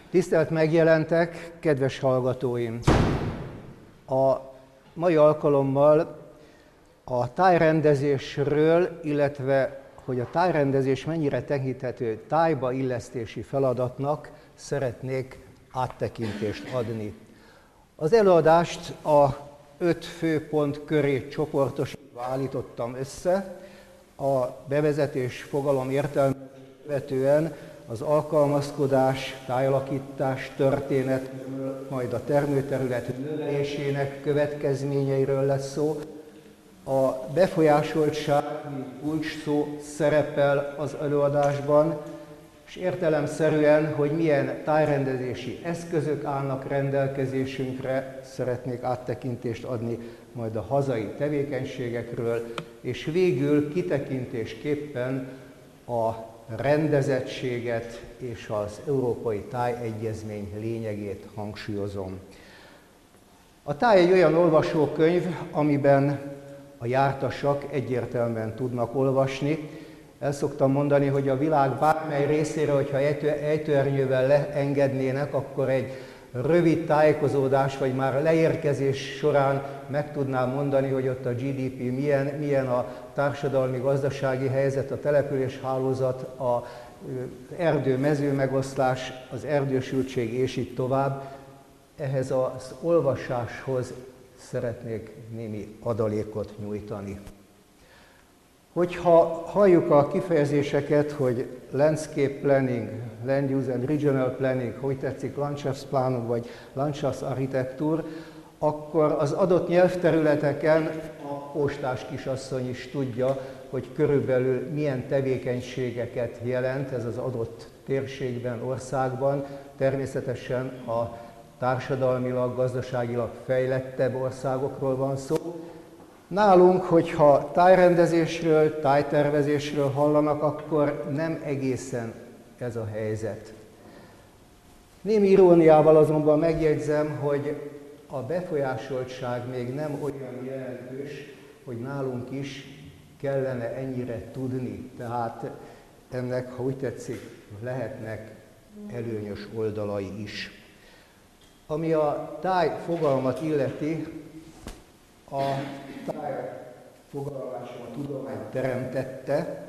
Tisztelt megjelentek, kedves hallgatóim! A mai alkalommal a tájrendezésről, illetve hogy a tájrendezés mennyire tekinthető tájba illesztési feladatnak szeretnék áttekintést adni. Az előadást a 5 főpont köré csoportosítva állítottam össze. A bevezetés fogalom értelmét követően az alkalmazkodás, tájalakítás történet, majd a termőterület növelésének következményeiről lesz szó. A befolyásoltság, mint kulcsszó szerepel az előadásban, és értelemszerűen, hogy milyen tájrendezési eszközök állnak rendelkezésünkre, szeretnék áttekintést adni majd a hazai tevékenységekről, és végül kitekintésképpen a rendezettséget és az Európai Tájegyezmény lényegét hangsúlyozom. A táj egy olyan olvasókönyv, amiben a jártasak egyértelműen tudnak olvasni. El szoktam mondani, hogy a világ bármely részére, hogyha ejtőernyővel leengednének, akkor egy rövid tájékozódás, vagy már leérkezés során meg tudnám mondani, hogy ott a GDP milyen a társadalmi-gazdasági helyzet, a településhálózat, az erdő-mező megoszlás, az erdősültség és így tovább. Ehhez az olvasáshoz szeretnék némi adalékot nyújtani. Hogyha halljuk a kifejezéseket, hogy landscape planning, land use and regional planning, hogy tetszik Landschaftsplanung vagy Landschaftsarchitektur, akkor az adott nyelvterületeken a postás kisasszony is tudja, hogy körülbelül milyen tevékenységeket jelent ez az adott térségben, országban. Természetesen a társadalmilag, gazdaságilag fejlettebb országokról van szó. Nálunk, hogyha tájrendezésről, tájtervezésről hallanak, akkor nem egészen ez a helyzet. Némi iróniával azonban megjegyzem, hogy a befolyásoltság még nem olyan jelentős, hogy nálunk is kellene ennyire tudni. Tehát ennek, ha úgy tetszik, lehetnek előnyös oldalai is. Ami a táj fogalmat illeti, a táj fogalmazáson a tudomány teremtette.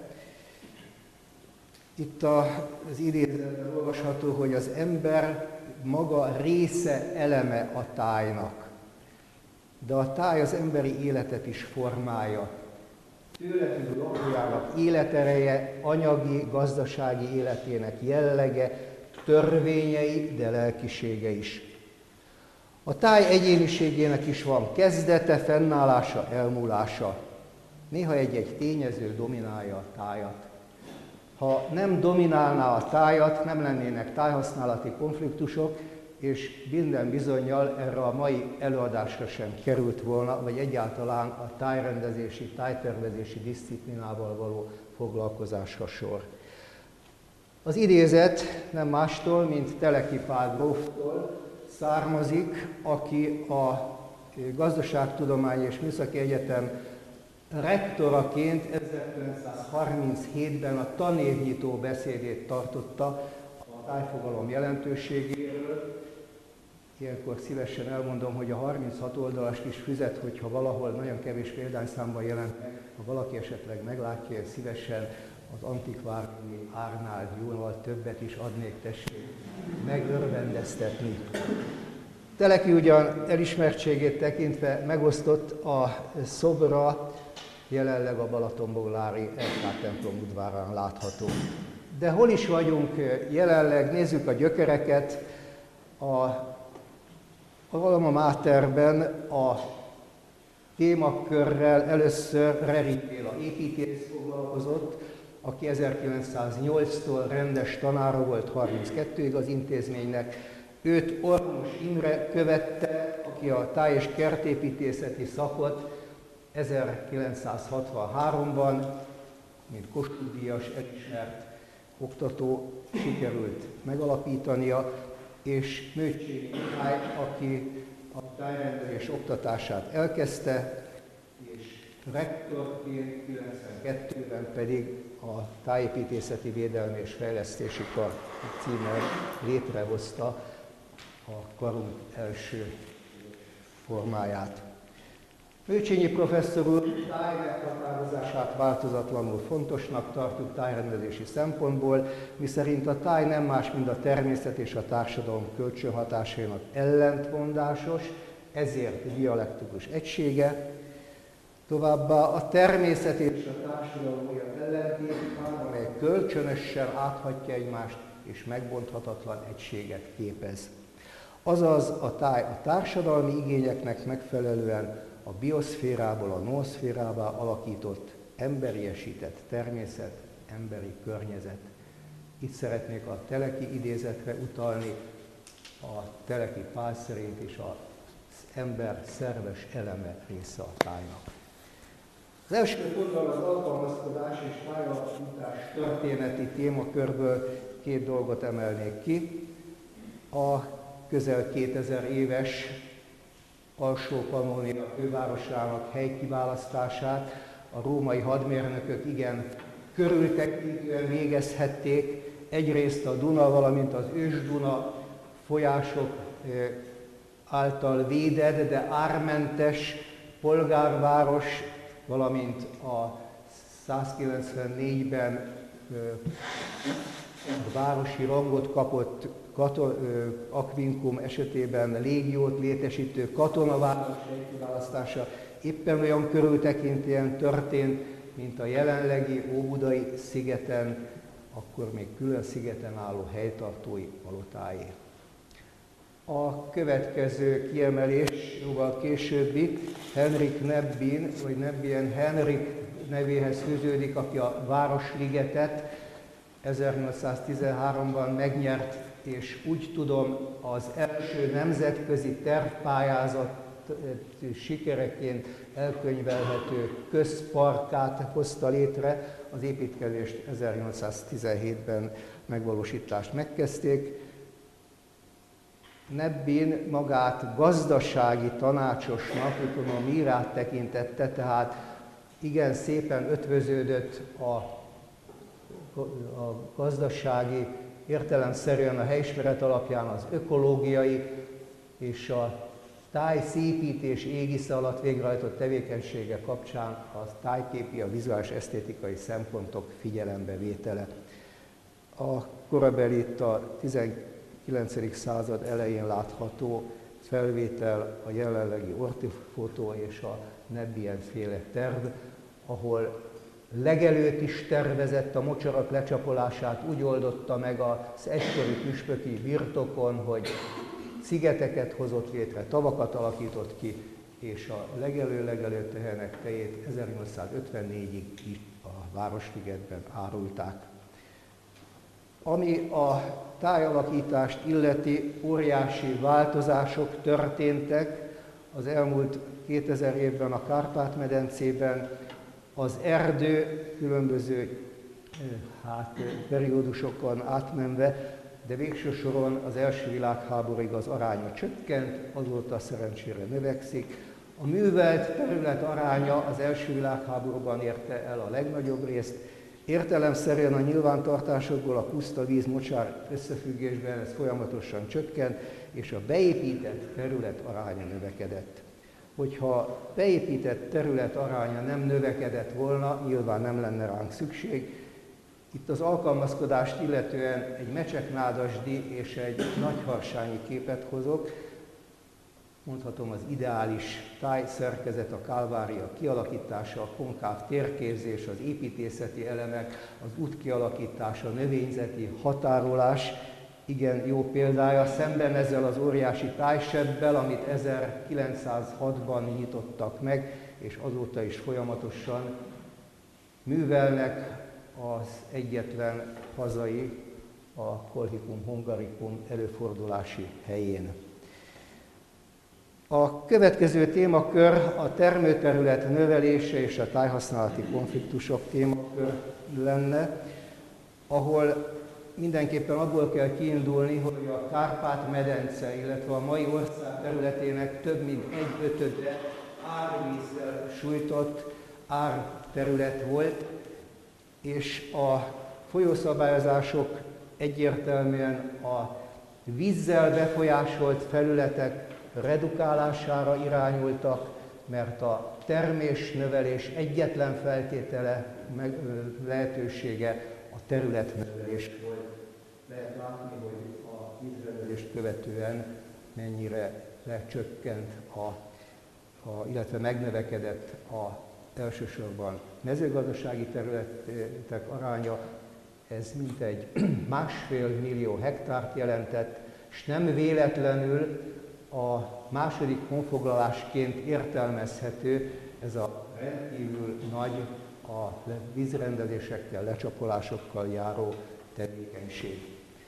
Itt az idézetben olvasható, hogy az ember maga része, eleme a tájnak. De a táj az emberi életet is formálja. Tőletű lakójának életereje, anyagi, gazdasági életének jellege, törvényei, de lelkisége is. A táj egyéniségének is van kezdete, fennállása, elmúlása. Néha egy-egy tényező dominálja a tájat. Ha nem dominálná a tájat, nem lennének tájhasználati konfliktusok, és minden bizonnyal erre a mai előadásra sem került volna, vagy egyáltalán a tájrendezési, tájtervezési disziplinával való foglalkozásra sor. Az idézet nem mástól, mint Teleki Pál gróftól származik, aki a Gazdaságtudományi és Műszaki Egyetem rektoraként 1937-ben a tanévnyitó beszédét tartotta a tájfogalom jelentőségéről. Ilyenkor szívesen elmondom, hogy a 36 oldalas kis füzet, hogyha valahol nagyon kevés példányszámban jelent meg, ha valaki esetleg meglátja, én szívesen az antikváriumi árnál jóval többet is adnék, tessék megörvendeztetni. Teleki ugyan elismertségét tekintve megosztott, a szobra jelenleg a Balatonboglári RK templom udvarán látható. De hol is vagyunk jelenleg? Nézzük a gyökereket. A Alma Materben a témakörrel először Reri Béla építész foglalkozott, aki 1908-tól rendes tanára volt 32-ig az intézménynek. Őt Ormos Imre követte, aki a táj- és kertépítészeti szakot 1963-ban, mint Kossuth-díjas elismert oktató sikerült megalapítania, és Mőcséri Mihály, aki a tájrendezés oktatását elkezdte, és rektorként 92-ben pedig a Tájépítészeti Védelmi és Fejlesztési Kar címmel létrehozta a karunk első formáját. Mőcsényi professzor úr táj meghatározását változatlanul fontosnak tartjuk tájrendezési szempontból, miszerint a táj nem más, mint a természet és a társadalom kölcsönhatásainak ellentmondásos, ezért dialektikus egysége. Továbbá a természet és a társadalom olyan ellentét, amely kölcsönösen áthatja egymást és megbonthatatlan egységet képez. Azaz a táj a társadalmi igényeknek megfelelően a bioszférából a noszférába alakított, emberiesített természet, emberi környezet. Itt szeretnék a Teleki idézetre utalni, a Teleki Pál szerint is az ember szerves eleme része a tájnak. Az első pontban az alkalmazkodás és tájalakítás történeti témakörből két dolgot emelnék ki. A közel 2000 éves Alsó-Pannónia fővárosának helykiválasztását a római hadmérnökök igen körültekintően végezhették. Egyrészt a Duna, valamint az Ős-Duna folyások által védett, de ármentes polgárváros, valamint a 194-ben városi rangot kapott Aquincum esetében légiót létesítő katonaváros helykiválasztása éppen olyan körültekintően történt, mint a jelenlegi Óbudai szigeten, akkor még külön szigeten álló helytartói palotáé. A következő kiemelés jóval későbbi Henrik Nebbien, vagy Nebbien Henrik nevéhez fűződik, aki a Városligetet 1813-ban megnyert, és úgy tudom, az első nemzetközi tervpályázat sikereként elkönyvelhető közparkát hozta létre. Az építkezést 1817-ben megvalósítást megkezdték. Nebbien magát gazdasági tanácsosnak, a mírát tekintette, tehát igen szépen ötvöződött a gazdasági, értelemszerűen a helyismeret alapján az ökológiai és a tájszépítés égisze alatt végrehajtott tevékenysége kapcsán a tájképi, a vizuális esztétikai szempontok figyelembevétele. A korabeli, itt a 19. század elején látható felvétel a jelenlegi ortifotó és a Nebbien-féle terv, ahol legelőt is tervezett, a mocsarak lecsapolását úgy oldotta meg az egykori püspöki birtokon, hogy szigeteket hozott létre, tavakat alakított ki, és a legelő tehenek tejét 1854-ig a Városligetben árulták. Ami a tájalakítást illeti, óriási változások történtek az elmúlt 2000 évben a Kárpát-medencében. Az erdő különböző periódusokon átmenve, de végső soron az első világháborúig az aránya csökkent, azóta szerencsére növekszik. A művelt terület aránya az első világháborúban érte el a legnagyobb részt. Értelemszerűen a nyilvántartásokból a puszta víz mocsár összefüggésben ez folyamatosan csökkent, és a beépített terület aránya növekedett. Hogyha beépített terület aránya nem növekedett volna, nyilván nem lenne ránk szükség. Itt az alkalmazkodást illetően egy mecseknádasdi és egy nagyharsányi képet hozok. Mondhatom, az ideális tájszerkezet, a kálvária kialakítása, a konkáv térképzés, az építészeti elemek, az út kialakítása, a növényzeti határolás, igen jó példája, szemben ezzel az óriási tájsebbel, amit 1906-ban nyitottak meg, és azóta is folyamatosan művelnek az egyetlen hazai, a Colchicum hungaricum előfordulási helyén. A következő témakör a termőterület növelése és a tájhasználati konfliktusok témakör lenne, ahol mindenképpen abból kell kiindulni, hogy a Kárpát-medence, illetve a mai ország területének több mint 1/5 árvízzel sújtott árterület volt, és a folyószabályozások egyértelműen a vízzel befolyásolt felületek redukálására irányultak, mert a termésnövelés egyetlen feltétele, lehetősége a területnövelés volt. Lehet látni, hogy a vízrendelést követően mennyire lecsökkent, illetve megnövekedett elsősorban mezőgazdasági területek aránya. Ez mintegy 1,5 millió hektárt jelentett, és nem véletlenül a második honfoglalásként értelmezhető ez a rendkívül nagy a vízrendelésekkel, lecsapolásokkal járó tevékenység.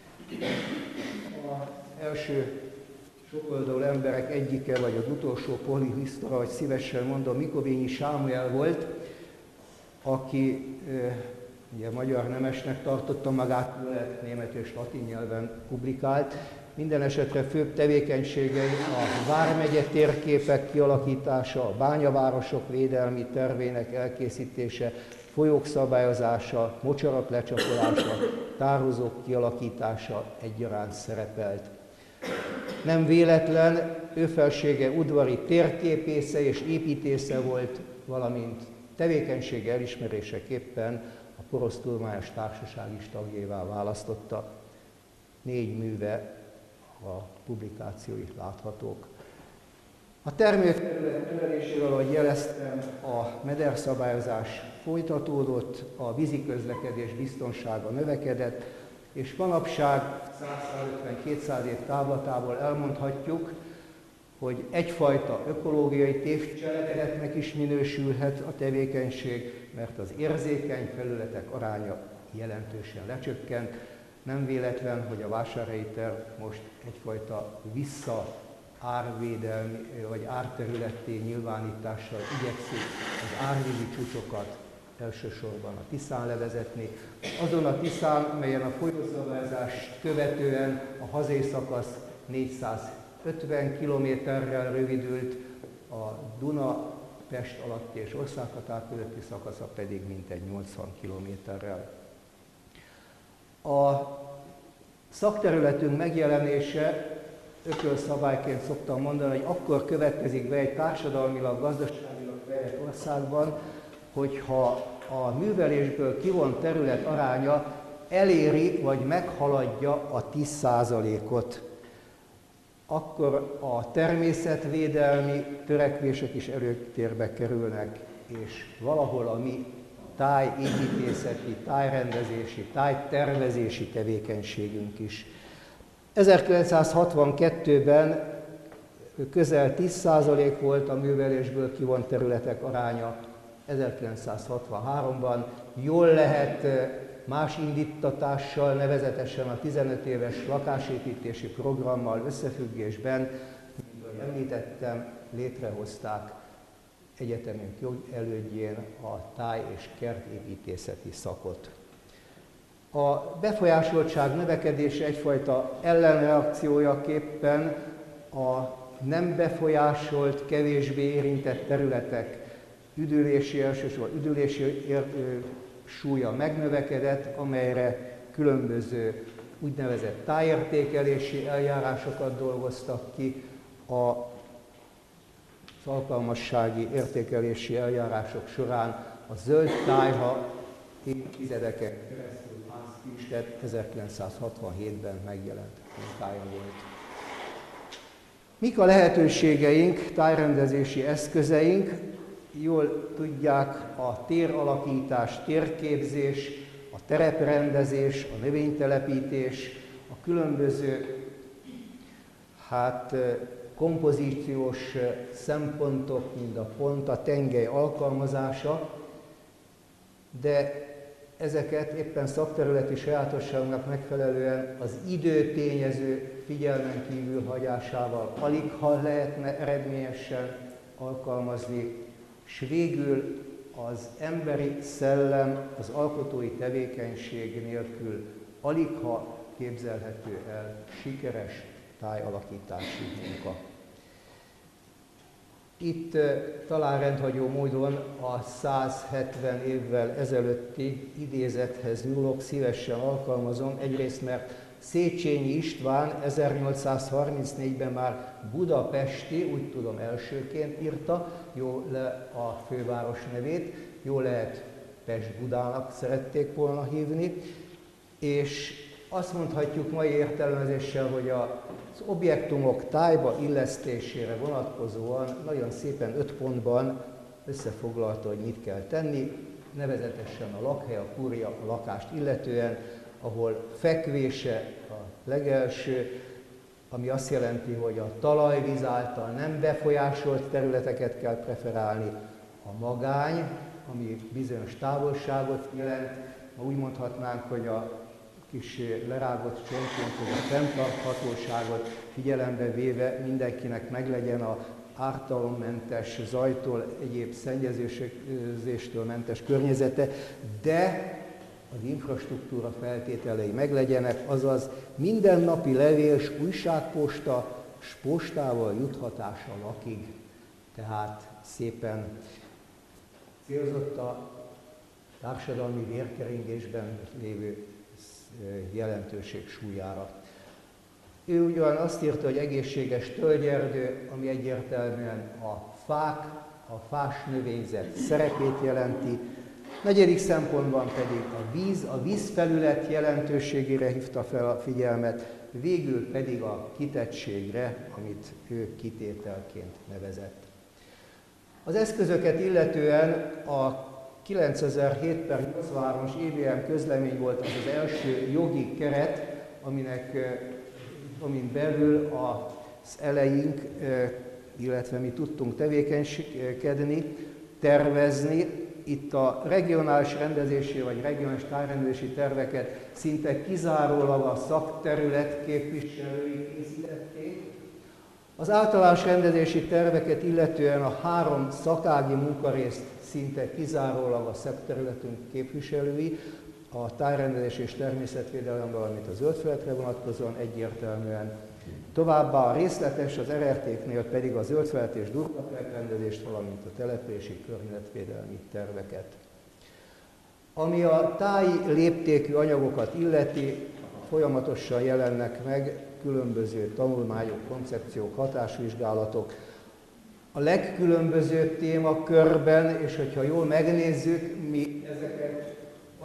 Az első sokoldalú emberek egyike, vagy az utolsó polihisztora, vagy szívesen mondom, Mikovényi Sámuel volt, aki ugye magyar nemesnek tartotta magát, német és latin nyelven publikált. Minden esetre főbb tevékenységei a vármegye térképek kialakítása, a bányavárosok védelmi tervének elkészítése, folyók szabályozása, mocsarak lecsapolása, tározók kialakítása egyaránt szerepelt. Nem véletlen, ő felsége udvari térképésze és építésze volt, valamint tevékenysége elismeréseképpen a Porosz Tudományos Társaság is tagjává választotta. 4 műve, a publikációi láthatók. A termőterület növelésével, ahogy jeleztem, a mederszabályozás folytatódott, a víziközlekedés biztonsága növekedett, és manapság 150-200 év távlatából elmondhatjuk, hogy egyfajta ökológiai tévcselekedetnek is minősülhet a tevékenység, mert az érzékeny felületek aránya jelentősen lecsökkent. Nem véletlen, hogy a vásárhelyi terv most egyfajta árvédelmi vagy árterületté nyilvánítással igyekszik az árvízi csúcsokat elsősorban a Tiszán levezetni. Azon a Tiszán, melyen a folyószabályozást követően a hazai szakasz 450 kilométerrel rövidült, a Duna, Pest alatti és országhatár közötti szakasza pedig mintegy 80 kilométerrel. A szakterületünk megjelenése, ökölszabályként szoktam mondani, hogy akkor következik be egy társadalmilag, gazdaságilag fejlett országban, hogyha a művelésből kivont terület aránya eléri vagy meghaladja a 10%-ot. Akkor a természetvédelmi törekvések is előtérbe kerülnek, és valahol a mi tájépítészeti, tájrendezési, tájtervezési tevékenységünk is. 1962-ben közel 10% volt a művelésből kivont területek aránya, 1963-ban jól lehet más indítatással, nevezetesen a 15 éves lakásépítési programmal összefüggésben, mint ahogy említettem, létrehozták egyetemünk jogelődjén a táj- és kertépítészeti szakot. A befolyásoltság növekedése egyfajta ellenreakciójaképpen a nem befolyásolt, kevésbé érintett területek elsősorban üdülési súlya megnövekedett, amelyre különböző úgynevezett tájértékelési eljárásokat dolgoztak ki. Az alkalmassági értékelési eljárások során a zöld tájha évtizedeken keresztül Hans Kistedt 1967-ben megjelent munkája volt. Mik a lehetőségeink, tájrendezési eszközeink? Jól tudják, a téralakítás, térképzés, a tereprendezés, a növénytelepítés, a különböző kompozíciós szempontok, mint a pont, a tengely alkalmazása, de ezeket éppen szakterületi sajátosságnak megfelelően az időtényező figyelmen kívül hagyásával aligha lehetne eredményesen alkalmazni, és végül az emberi szellem, az alkotói tevékenység nélkül aligha képzelhető el sikeres tájalakítási munka. Itt talán rendhagyó módon a 170 évvel ezelőtti idézethez nyúlok, szívesen alkalmazom, egyrészt mert Széchenyi István 1834-ben már budapesti, úgy tudom elsőként írta, jó le a főváros nevét, jó lehet Pest-Budának szerették volna hívni, és azt mondhatjuk mai értelmezéssel, hogy az objektumok tájba illesztésére vonatkozóan nagyon szépen 5 pontban összefoglalta, hogy mit kell tenni, nevezetesen a lakhely, a kúria, a lakást illetően, ahol fekvése a legelső, ami azt jelenti, hogy a talajvíz által nem befolyásolt területeket kell preferálni, a magány, ami bizonyos távolságot jelent, ma úgy mondhatnánk, hogy a kis lerágott csontként, hogy a fenntarthatóságot figyelembe véve mindenkinek meglegyen a ártalommentes, zajtól, egyéb szennyezéstől mentes környezete, de az infrastruktúra feltételei meglegyenek, azaz mindennapi levél és újságposta s postával juthatás a lakig. Tehát szépen célzott a társadalmi vérkeringésben lévő jelentőség súlyára. Ő ugyan azt írta, hogy egészséges tölgyerdő, ami egyértelműen a fák, a fás növényzet szerepét jelenti. Negyedik szempontban pedig a vízfelület jelentőségére hívta fel a figyelmet, végül pedig a kitettségre, amit ő kitételként nevezett. Az eszközöket illetően a 9007/83-as EBM közlemény volt az első jogi keret, amin belül az eleink, illetve mi tudtunk tevékenykedni, tervezni. Itt a regionális rendezési vagy regionális tájrendezési terveket szinte kizárólag a szakterület képviselői készítették. Az általános rendezési terveket illetően a 3 szakági munkarészt szinte kizárólag a szakterületünk képviselői, a tájrendezés és természetvédelem, valamint a zöldfelületre vonatkozóan egyértelműen. Továbbá a részletes, az RRT-knél pedig a zöldfelület és durvafelrendezést, valamint a települési környezetvédelmi terveket. Ami a táji léptékű anyagokat illeti, folyamatosan jelennek meg különböző tanulmányok, koncepciók, hatásvizsgálatok. A legkülönbözőbb témakörben, és hogyha jól megnézzük, mi ezeket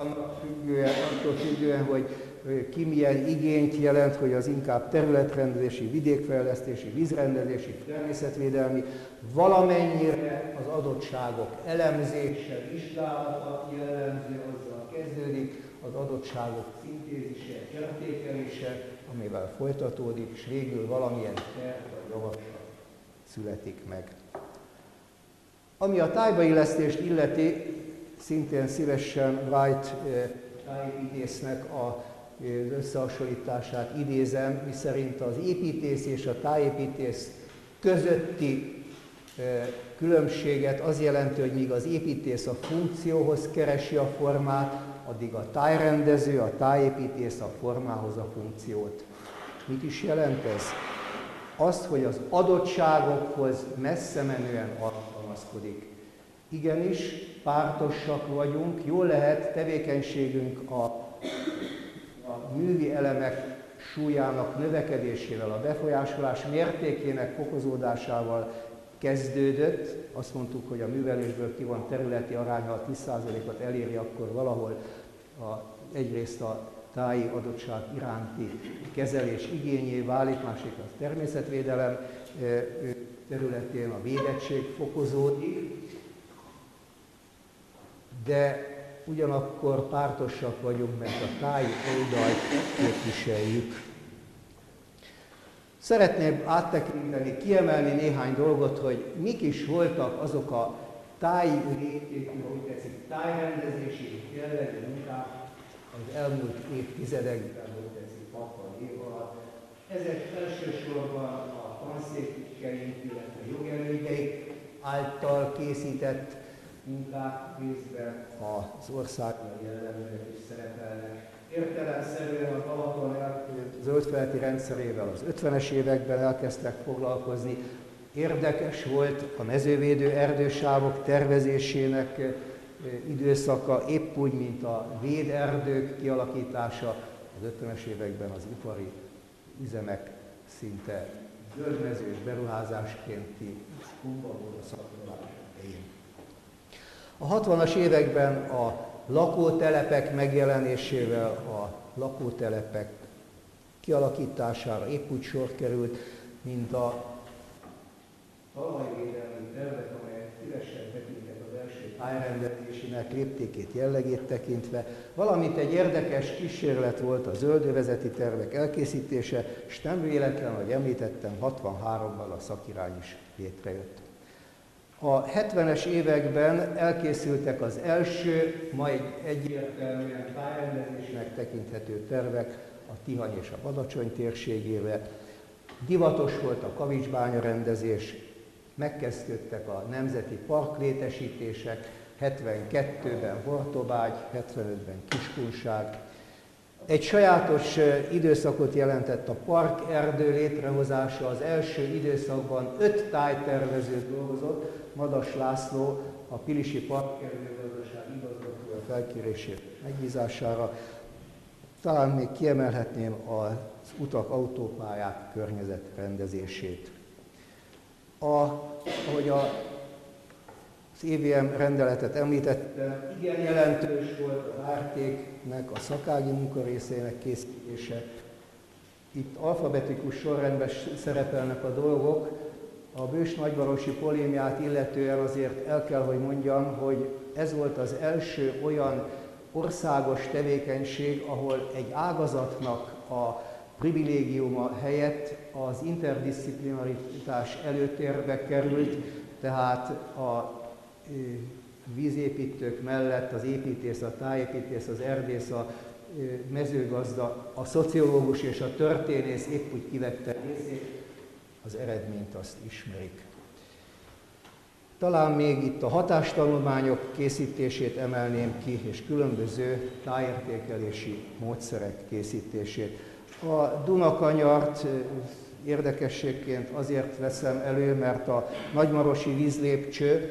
attól függően, hogy ki milyen igényt jelent, hogy az inkább területrendezési, vidékfejlesztési, vízrendezési, természetvédelmi, valamennyire az adottságok elemzése, vizsgálata jellemző, azzal kezdődik, az adottságok szintézise, értékelése, amivel folytatódik, és végül valamilyen terv vagy javaslat születik meg. Ami a tájbaillesztést illeti, szintén szívesen Wright tájépítésznek az összehasonlítását idézem, miszerint az építész és a tájépítész közötti különbséget az jelenti, hogy míg az építész a funkcióhoz keresi a formát, addig a tájrendező, a tájépítész a formához a funkciót. Mit is jelent ez? Azt, hogy az adottságokhoz messze menően alkalmazkodik. Igenis, pártosak vagyunk, jól lehet tevékenységünk a művi elemek súlyának növekedésével, a befolyásolás mértékének fokozódásával kezdődött. Azt mondtuk, hogy a művelésből ki van területi aránya, a 10%-ot eléri, akkor valahol egyrészt a táji adottság iránti kezelés igényé válik, másik a természetvédelem területén a védettség fokozódik, de ugyanakkor pártosak vagyunk, mert a táji oldalt képviseljük. Szeretném áttekinteni, kiemelni néhány dolgot, hogy mik is voltak azok a táji léptékű, ahogy tetszik, tájrendezési jellegű munkák az elmúlt évtizedekben, ahogy tetszik, 60 év alatt. Ezek elsősorban a tanszékeink, illetve jogelődjeik által készített munkák részben az országban jellemzőek is szerepelnek. Értelemszerűen a Balaton zöldfelületi rendszerével az 50-es években elkezdtek foglalkozni, Érdekes volt a mezővédő erdősávok tervezésének időszaka, épp úgy, mint a véderdők kialakítása az 50-es években az ipari üzemek szinte zöldmezős beruházáskénti kumpavóra szakolása helyén. A 60-as években a lakótelepek megjelenésével a lakótelepek kialakítására épp úgy sor került, mint a talajvédelmi tervek, amelyek szívesen tekintek az első tájrendelésének léptékét, jellegét tekintve, valamint egy érdekes kísérlet volt a zöldövezeti tervek elkészítése, és nem véletlen, ahogy említettem, 63-ban a szakirány is létrejött. A 70-es években elkészültek az első, majd egyértelműen tájrendelésnek tekinthető tervek a Tihany és a Badacsony térségére. Divatos volt a kavicsbánya rendezés, megkezdődtek a nemzeti parklétesítések, 72-ben Hortobágy, 75-ben Kiskunság. Egy sajátos időszakot jelentett a parkerdő létrehozása, az első időszakban 5 tájtervező dolgozott, Madas László a Pilisi Parkerdőgazdaság igazgatója felkérését megbízására. Talán még kiemelhetném az utak, autópályák környezetrendezését. Ahogy az EVM rendeletet említettem, igen jelentős volt az ártéknek, a szakági munkarészének készítése. Itt alfabetikus sorrendben szerepelnek a dolgok. A bős-nagyvarosi polémiát illetően azért el kell, hogy mondjam, hogy ez volt az első olyan országos tevékenység, ahol egy ágazatnak a privilégiuma helyett az interdisziplinaritás előtérbe került, tehát a vízépítők mellett az építész, a tájépítész, az erdész, a mezőgazda, a szociológus és a történész épp úgy kivette részét, az eredményt azt ismerik. Talán még itt a hatástanulmányok készítését emelném ki, és különböző tájértékelési módszerek készítését. A Dunakanyart érdekességként azért veszem elő, mert a nagymarosi vízlépcső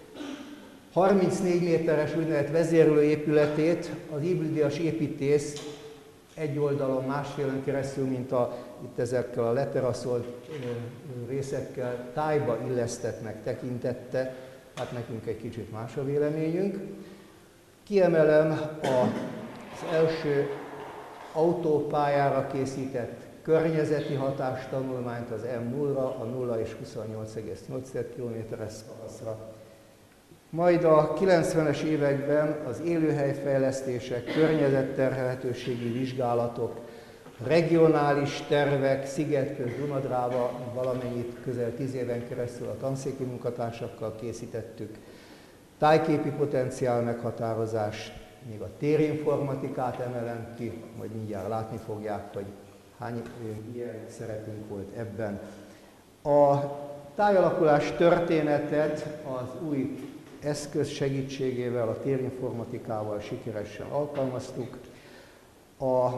34 méteres úgynevezett vezérlőépületét az Iblidias építész egy oldalon, másfélen keresztül, mint itt ezekkel a leteraszolt részekkel tájba illesztettnek tekintette, hát nekünk egy kicsit más a véleményünk. Kiemelem az első autópályára készített környezeti hatástanulmányt, az M0-ra, a 0 és 28,8 km-es szakaszra. Majd a 90-es években az élőhelyfejlesztések, környezetterhelhetőségi vizsgálatok, regionális tervek, Szigetköz, Dunadráva, valamennyit közel 10 éven keresztül a tanszéki munkatársakkal készítettük, tájképi potenciál meghatározás, még a térinformatikát emelem ki, majd mindjárt látni fogják, hogy milyen szerepünk volt ebben. A tájalakulás történetet az új eszköz segítségével, a térinformatikával sikeresen alkalmaztuk. A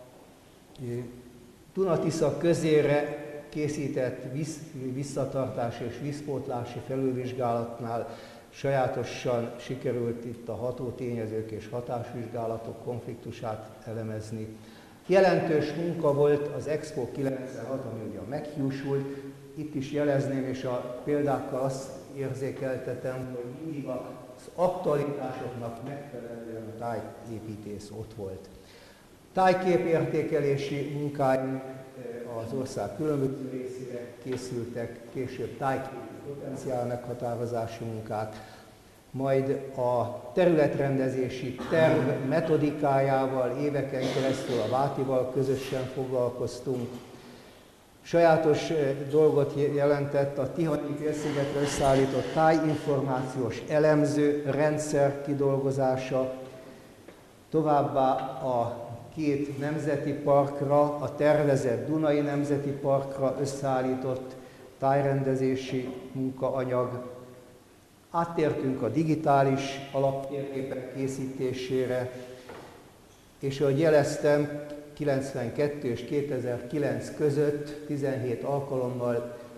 Duna-Tisza közére készített visszatartás és vízpótlási felülvizsgálatnál sajátosan sikerült itt a hatótényezők és hatásvizsgálatok konfliktusát elemezni. Jelentős munka volt az Expo 96, ami ugye meghiúsult. Itt is jelezném, és a példákkal azt érzékeltetem, hogy mindig az aktualitásoknak megfelelően a tájépítész ott volt. Tájképértékelési munkáink az ország különböző részére készültek, később tájképi potenciál meghatározási munkák, majd a területrendezési terv metodikájával éveken keresztül a Vátival közösen foglalkoztunk. Sajátos dolgot jelentett a Tihanyi félszigetre összeállított tájinformációs elemző rendszer kidolgozása, továbbá a 2 nemzeti parkra, a tervezett Dunai Nemzeti Parkra összeállított tájrendezési munkaanyag. Áttértünk a digitális alaptérképek készítésére, és ahogy jeleztem, 92 és 2009 között 17 alkalommal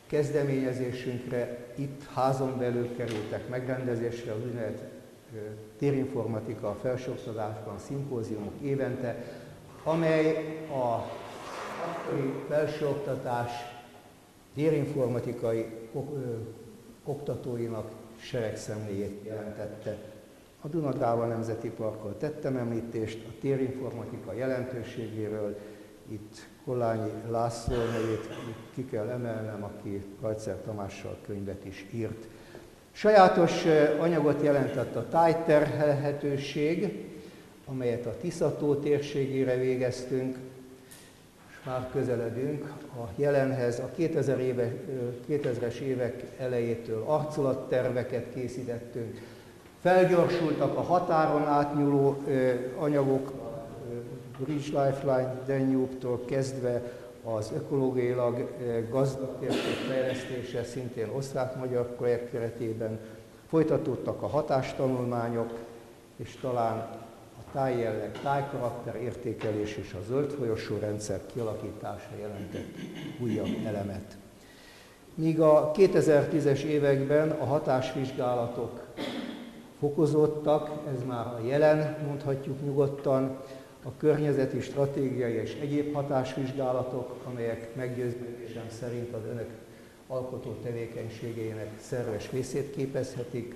kezdeményezésünkre itt házon belül kerültek megrendezésre az úgynevezett térinformatika felsőoktatásban szimpóziumok évente, amely a akkori felsőoktatás térinformatikai oktatóinak seregszemléjét jelentette. A Duna-Dráva Nemzeti Parkkal tettem említést, a térinformatika jelentőségéről, itt Kollányi László nevét ki kell emelnem, aki Rajcer Tamással könyvet is írt. Sajátos anyagot jelentett a tájterhelhetőség, amelyet a Tisza-tó térségére végeztünk, és már közeledünk a jelenhez. A 2000-es évek elejétől arculatterveket készítettünk, felgyorsultak a határon átnyúló anyagok, Bridge Lifeline Danube-tól kezdve az ökológiailag gazdag térség fejlesztése, szintén osztrák-magyar projekt keretében folytatódtak a hatástanulmányok, és talán a tájjelleg, tájkarakter értékelés és a zöld folyosó rendszer kialakítása jelentett újabb elemet. Míg a 2010-es években a hatásvizsgálatok fokozódtak, ez már a jelen, mondhatjuk nyugodtan, a környezeti, stratégiai és egyéb hatásvizsgálatok, amelyek meggyőződésem szerint az önök alkotó tevékenységének szerves részét képezhetik.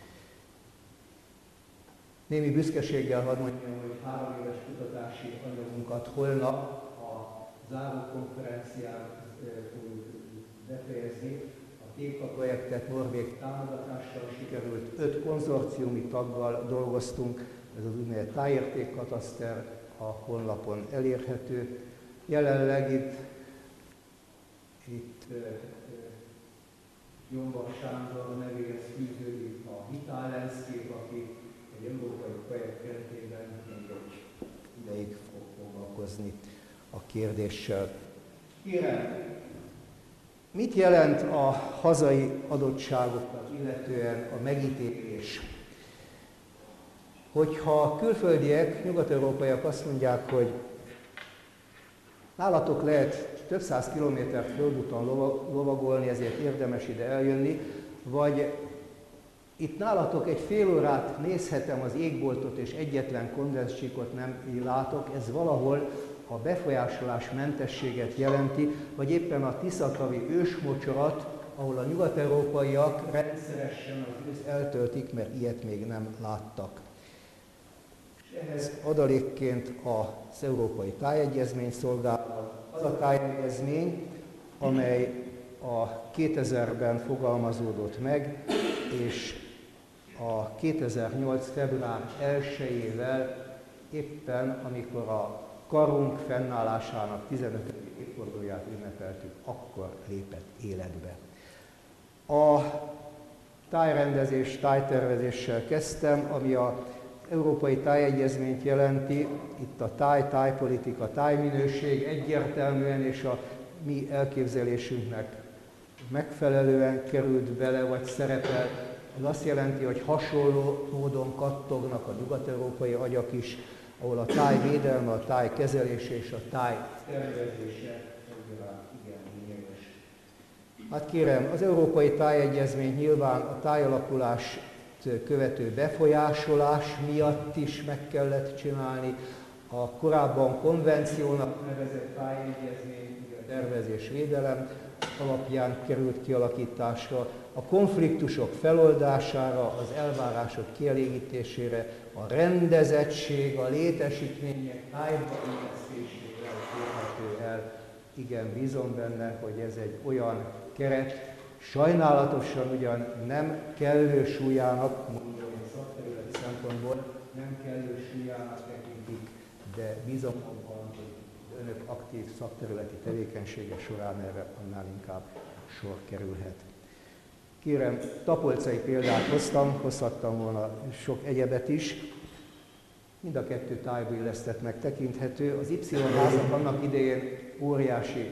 Némi büszkeséggel hadd mondjam, hogy 3 éves kutatási anyagunkat holnap a zárókonferencián fogjuk befejezni. A TÉKA projektet norvég támogatással sikerült, 5 konzorciumi taggal dolgoztunk, ez az úgynevezett tájértékkataszter, a honlapon elérhető. Jelenleg itt Jombak Sándor nevéhez fűződik a Vital Landscape, aki egy európai projekt keretében még egy ideig fog foglalkozni a kérdéssel. Kérem, mit jelent a hazai adottságokat illetően a megítélés? Hogyha a külföldiek, nyugat-európaiak azt mondják, hogy nálatok lehet több száz kilométert földúton lovagolni, ezért érdemes ide eljönni, vagy itt nálatok egy fél órát nézhetem az égboltot, és egyetlen kondenzcsíkot nem látok, ez valahol a befolyásolás mentességet jelenti, vagy éppen a tiszatavi ősmocsarat, ahol a nyugat-európaiak rendszeresen az ősz eltöltik, mert ilyet még nem láttak. Ehhez adalékként az Európai Tájegyezmény szolgál, az a tájegyezmény, amely a 2000-ben fogalmazódott meg, és a 2008. február 1-ével éppen, amikor a karunk fennállásának 15. évfordulóját ünnepeltük, akkor lépett életbe. A tájrendezés, tájtervezéssel kezdtem, ami a Európai Tájegyezményt jelenti, itt a tájpolitika, tájminőség egyértelműen és a mi elképzelésünknek megfelelően került bele, vagy szerepel. Ez azt jelenti, hogy hasonló módon kattognak a nyugat-európai agyak is, ahol a táj védelme, a táj kezelése és a táj tervezése igen lényeges. Hát kérem, az Európai Tájegyezmény nyilván a tájalakulást követő befolyásolás miatt is meg kellett csinálni. A korábban konvenciónak nevezett tájegyezmény, a tervezés védelem alapján került kialakításra, a konfliktusok feloldására, az elvárások kielégítésére, a rendezettség, a létesítmények tájba illesztésére kérhető el. Igen, bízom benne, hogy ez egy olyan keret, sajnálatosan ugyan nem kellő súlyának, mondom én szakterületi szempontból, nem kellő súlyának tekintik, de bízom abban, hogy önök aktív szakterületi tevékenysége során erre annál inkább sor kerülhet. Kérem, tapolcai példát hozhattam volna sok egyebet is. Mind a 2 tájba illesztettnek tekinthető. Az Y-házak annak idején óriási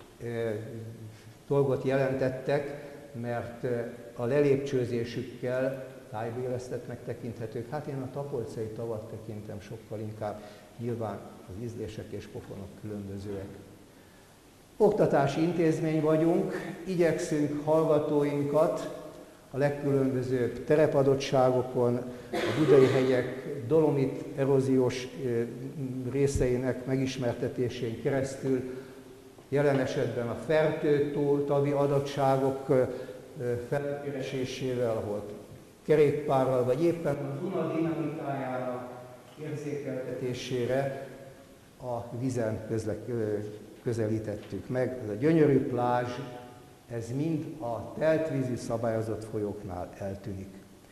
dolgot jelentettek, mert a lelépcsőzésükkel tájba illesztettnek tekinthetők. Hát én a tapolcai tavat tekintem sokkal inkább, nyilván az ízlések és pofonok különbözőek. Oktatási intézmény vagyunk, igyekszünk hallgatóinkat a legkülönbözőbb terepadottságokon, a Budai hegyek dolomit eróziós részeinek megismertetésén keresztül, jelen esetben a fertőtavi adottságok felkeresésével, ahol kerékpárral, vagy éppen a Duna dinamikájának érzékeltetésére a vízen közelítettük meg. Ez a gyönyörű plázs, ez mind a teltvízű szabályozott folyóknál eltűnik.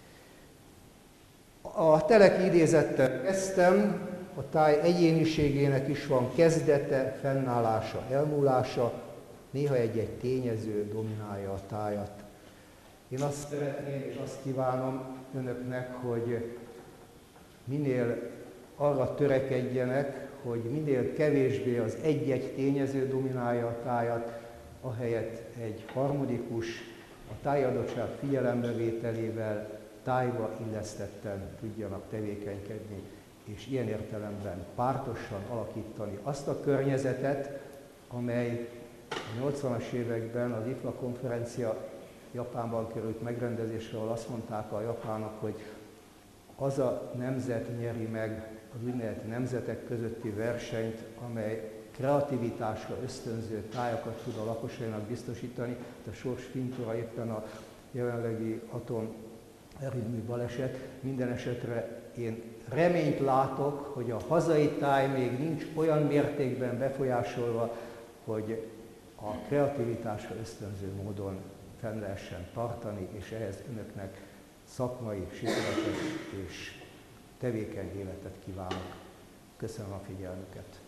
A Teleki idézettel kezdtem, a táj egyéniségének is van kezdete, fennállása, elmúlása, néha egy-egy tényező dominálja a tájat. Én azt szeretném és azt kívánom önöknek, hogy minél arra törekedjenek, hogy minél kevésbé az egy-egy tényező dominálja a tájat, ahelyett egy harmonikus, a tájadottság figyelembevételével tájba illesztetten tudjanak tevékenykedni, és ilyen értelemben pártosan alakítani azt a környezetet, amely a 80-as években az IFLA konferencia Japánban került megrendezésre, ahol azt mondták a japánok, hogy az a nemzet nyeri meg az úgynevezett nemzetek közötti versenyt, amely kreativitásra ösztönző tájakat tud a lakosainak biztosítani. A sors fintora éppen a jelenlegi atomerőmű baleset. Minden esetre én reményt látok, hogy a hazai táj még nincs olyan mértékben befolyásolva, hogy a kreativitásra ösztönző módon fenn lehessen tartani, és ehhez önöknek szakmai, sikeres és tevékeny életet kívánok. Köszönöm a figyelmüket!